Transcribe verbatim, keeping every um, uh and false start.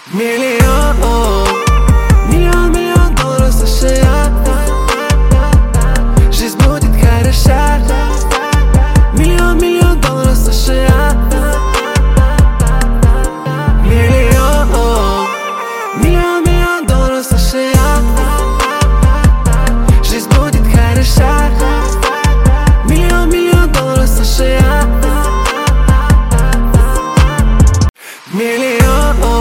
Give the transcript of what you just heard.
Milion, milion, milion dollarów za szyja. Жизнь будет хороша. Milion, milion dollarów za szyja. Milion, milion, milion dollarów za szyja. Жизнь будет хороша. Milion, milion dollarów za szyja. Milion.